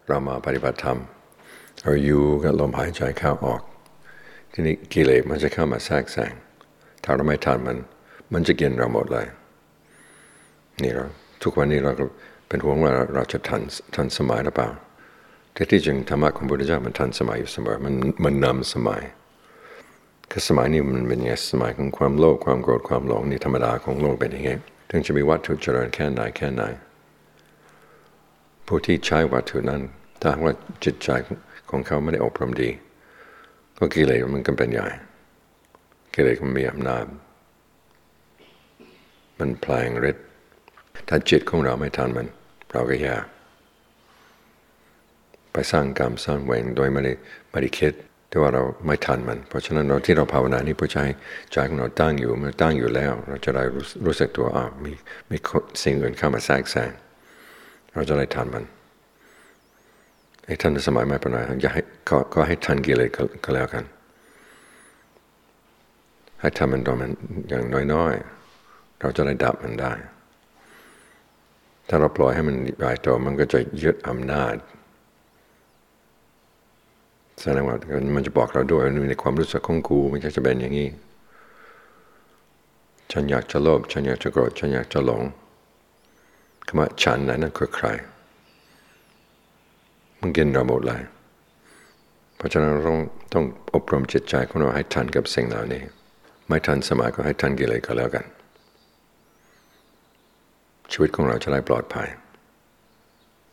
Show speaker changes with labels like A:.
A: เรามาปฏิบัติธรรมเราอยู่กับลมหายใจเข้าออกทีนี้กิเลสมันจะเข้ามาแทรกแซงถ้าเราไม่ทันมันจะกินเราหมดเลยนี่เราทุกวันนี้เราก็เป็นห่วงว่าเราจะทันสมัยหรือเปล่าแต่ที่จริงธรรมะของพระพุทธเจ้ามันทันสมัยอยู่เสมอมันนำสมัยคือสมัยนี้มันเป็นไงสมัยของความโลภความโกรธความหลงนี่ธรรมดาของโลกเป็นอย่างไงถึงจะมีวัตถุเจริญแค่ไหนผู้ที่ใช้วัตถุนั้นถ้าว่าจิตใจของเขาไม่ได้อบรมดีก็กิเลสมันก็เป็นใหญ่กิเลสมันมีอำนาจมันแผลงฤทธิ์ถ้าจิตของเราไม่ทันมันเราก็แย่ไปสร้างกรรมสร้างเวรโดยไม่ได้คิดแต่ว่าเราไม่ทันมันเพราะฉะนั้นเราที่เราภาวนานี้เพื่อใจของเราตั้งอยู่มันตั้งอยู่แล้วเราจะได้รู้สึกตัวมีสิ่งอื่นเข้ามาแทรกแซงเราจะได้ทันมันให้ทันสมัยไม่เป็นไรอย่าให้ก็ให้ทันกิเลสก็แล้วกันให้ทำมันตอนมันอย่างน้อยๆเราจะได้ดับมันได้ถ้าเราปล่อยให้มันใหญ่โตมันก็จะยึดอำนาจแสดงว่ามันจะบอกเราด้วยในความรู้สึกของกูมันจะเป็นอย่างนี้ฉันอยากจะโลภฉันอยากจะโกรธฉันอยากจะหลงคำว่าฉันนั้นคือใครมันกินเราหมดเลยเพราะฉะนั้นเราต้องอบรมจิตใจของเราให้ทันกับสิ่งเหล่านี้ไม่ทันสมัยก็ให้ทันกิเลสก็แล้วกันชีวิตของเราจะได้ปลอดภัย